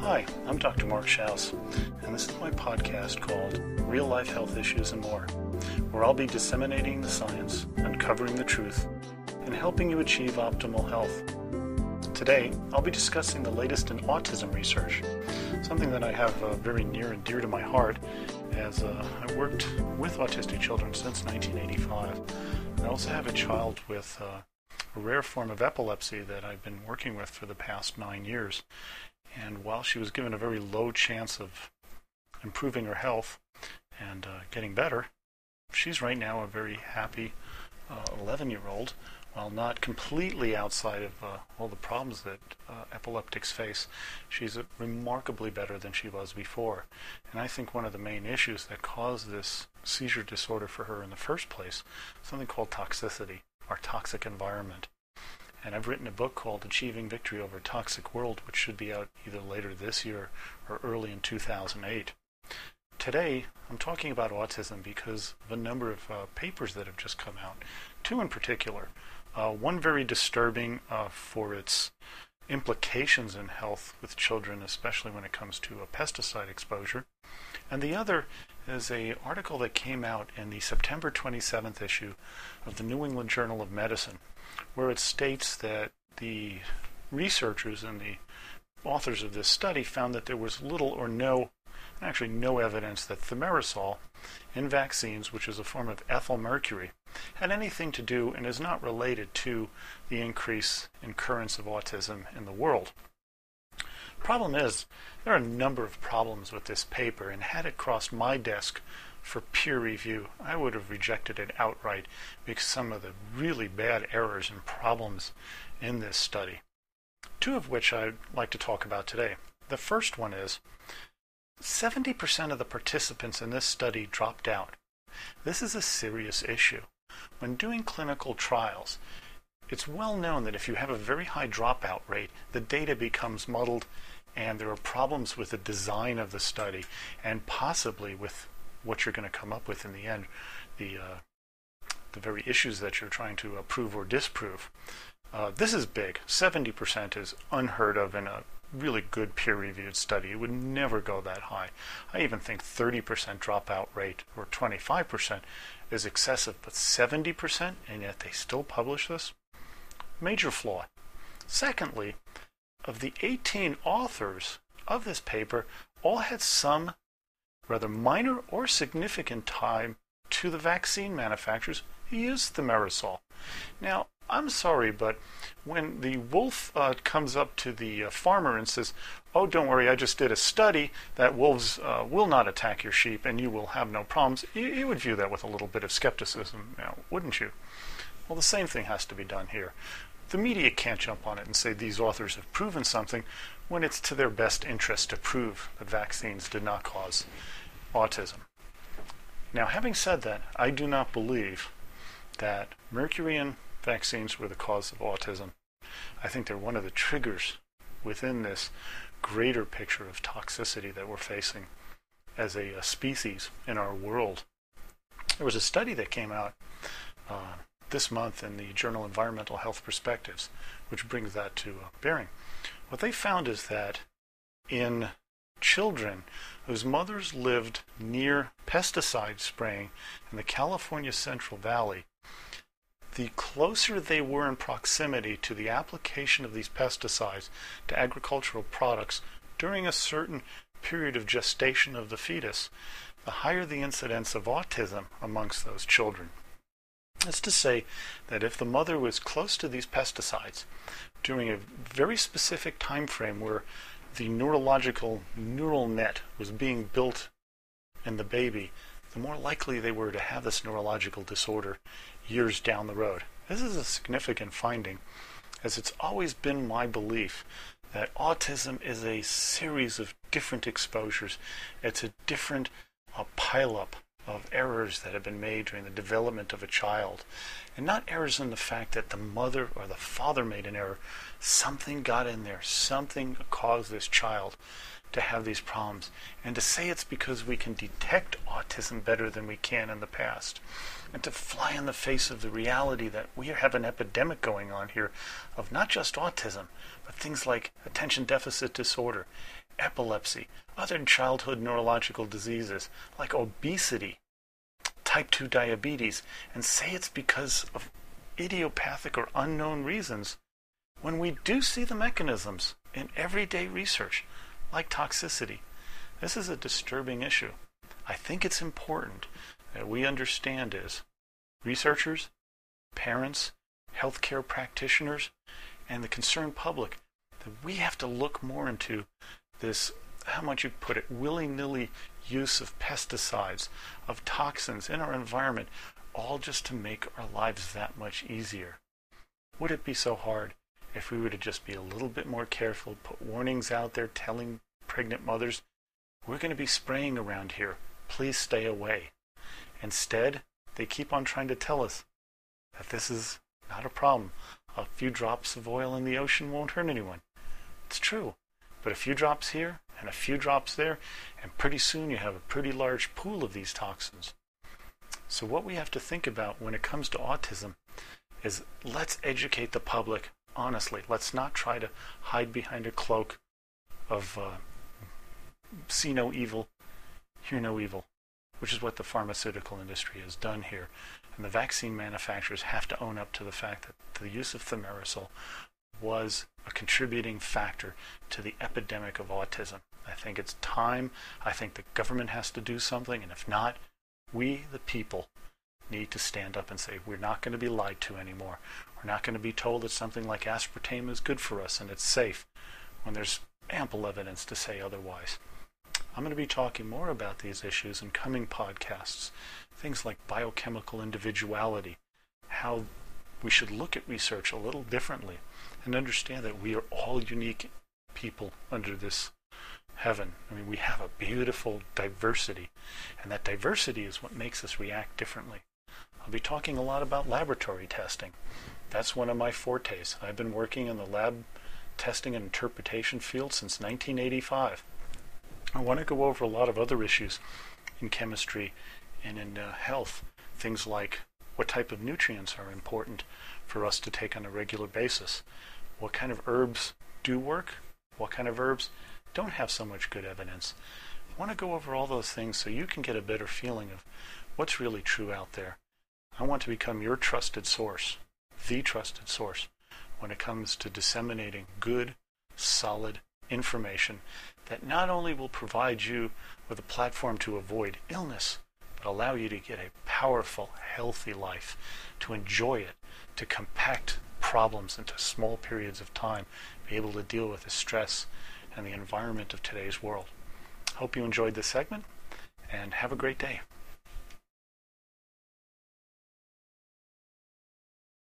Hi, I'm Dr. Mark Schaus, and this is my podcast called Real Life Health Issues and More, where I'll be disseminating the science, uncovering the truth, and helping you achieve optimal health. Today, I'll be discussing the latest in autism research, something that I have very near and dear to my heart, as I worked with autistic children since 1985. I also have a child with a rare form of epilepsy that I've been working with for the past 9 years. And while she was given a very low chance of improving her health and getting better, she's right now a very happy 11-year-old, while not completely outside of all the problems that epileptics face. She's remarkably better than she was before. And I think one of the main issues that caused this seizure disorder for her in the first place is something called toxicity, our toxic environment. And I've written a book called Achieving Victory Over a Toxic World, which should be out either later this year or early in 2008. Today, I'm talking about autism because of a number of papers that have just come out, two in particular. One very disturbing for its implications in health with children, especially when it comes to a pesticide exposure. And the other is an article that came out in the September 27th issue of the New England Journal of Medicine, where it states that the researchers and the authors of this study found that there was little or no evidence that thimerosal in vaccines, which is a form of ethyl mercury, had anything to do and is not related to the increase in occurrence of autism in the world. Problem is, there are a number of problems with this paper, and had it crossed my desk for peer review, I would have rejected it outright because some of the really bad errors and problems in this study, two of which I'd like to talk about today. The first one is 70% of the participants in this study dropped out. This is a serious issue. When doing clinical trials, it's well known that if you have a very high dropout rate, the data becomes muddled and there are problems with the design of the study and possibly with what you're going to come up with in the end, the very issues that you're trying to prove or disprove. This is big. 70% is unheard of in a really good peer-reviewed study. It would never go that high. I even think 30% dropout rate or 25% is excessive, but 70%, and yet they still publish this? Major flaw. Secondly, of the 18 authors of this paper, all had some rather minor or significant time to the vaccine manufacturers who used thimerosal. Now, I'm sorry, but when the wolf comes up to the farmer and says, "Oh, don't worry, I just did a study that wolves will not attack your sheep and you will have no problems," you would view that with a little bit of skepticism, now, wouldn't you? Well, the same thing has to be done here. The media can't jump on it and say these authors have proven something when it's to their best interest to prove that vaccines did not cause autism. Now, having said that, I do not believe that mercury in vaccines were the cause of autism. I think they're one of the triggers within this greater picture of toxicity that we're facing as a species in our world. There was a study that came out this month in the journal Environmental Health Perspectives, which brings that to bearing. What they found is that in children whose mothers lived near pesticide spraying in the California Central Valley, the closer they were in proximity to the application of these pesticides to agricultural products during a certain period of gestation of the fetus, the higher the incidence of autism amongst those children. That's to say that if the mother was close to these pesticides during a very specific time frame where the neurological neural net was being built in the baby, the more likely they were to have this neurological disorder years down the road. This is a significant finding, as it's always been my belief that autism is a series of different exposures. It's a different pileup of errors that have been made during the development of a child. And not errors in the fact that the mother or the father made an error. Something got in there. Something caused this child to have these problems. And to say it's because we can detect autism better than we can in the past, and to fly in the face of the reality that we have an epidemic going on here of not just autism, but things like attention deficit disorder epilepsy, other childhood neurological diseases like obesity, type 2 diabetes, and say it's because of idiopathic or unknown reasons when we do see the mechanisms in everyday research, like toxicity. This is a disturbing issue. I think it's important that we understand as researchers, parents, healthcare practitioners, and the concerned public that we have to look more into this, how might you put it, willy-nilly use of pesticides, of toxins in our environment, all just to make our lives that much easier. Would it be so hard if we were to just be a little bit more careful, put warnings out there telling pregnant mothers, we're going to be spraying around here, please stay away. Instead, they keep on trying to tell us that this is not a problem. A few drops of oil in the ocean won't hurt anyone. It's true, but a few drops here and a few drops there, and pretty soon you have a pretty large pool of these toxins. So what we have to think about when it comes to autism is let's educate the public honestly. Let's not try to hide behind a cloak of see no evil, hear no evil, which is what the pharmaceutical industry has done here. And the vaccine manufacturers have to own up to the fact that the use of thimerosal was a contributing factor to the epidemic of autism. I think it's time. I think the government has to do something, and if not, we, the people, need to stand up and say, we're not going to be lied to anymore. We're not going to be told that something like aspartame is good for us and it's safe, when there's ample evidence to say otherwise. I'm going to be talking more about these issues in coming podcasts. Things like biochemical individuality, how we should look at research a little differently and understand that we are all unique people under this heaven. I mean, we have a beautiful diversity, and that diversity is what makes us react differently. I'll be talking a lot about laboratory testing. That's one of my fortes. I've been working in the lab testing and interpretation field since 1985. I want to go over a lot of other issues in chemistry and in health. Things like what type of nutrients are important for us to take on a regular basis. What kind of herbs do work? What kind of herbs don't have so much good evidence? I want to go over all those things so you can get a better feeling of what's really true out there. I want to become your trusted source, the trusted source, when it comes to disseminating good, solid information that not only will provide you with a platform to avoid illness, but allow you to get a powerful, healthy life, to enjoy it, to compact problems into small periods of time, be able to deal with the stress and the environment of today's world. Hope you enjoyed this segment, and have a great day.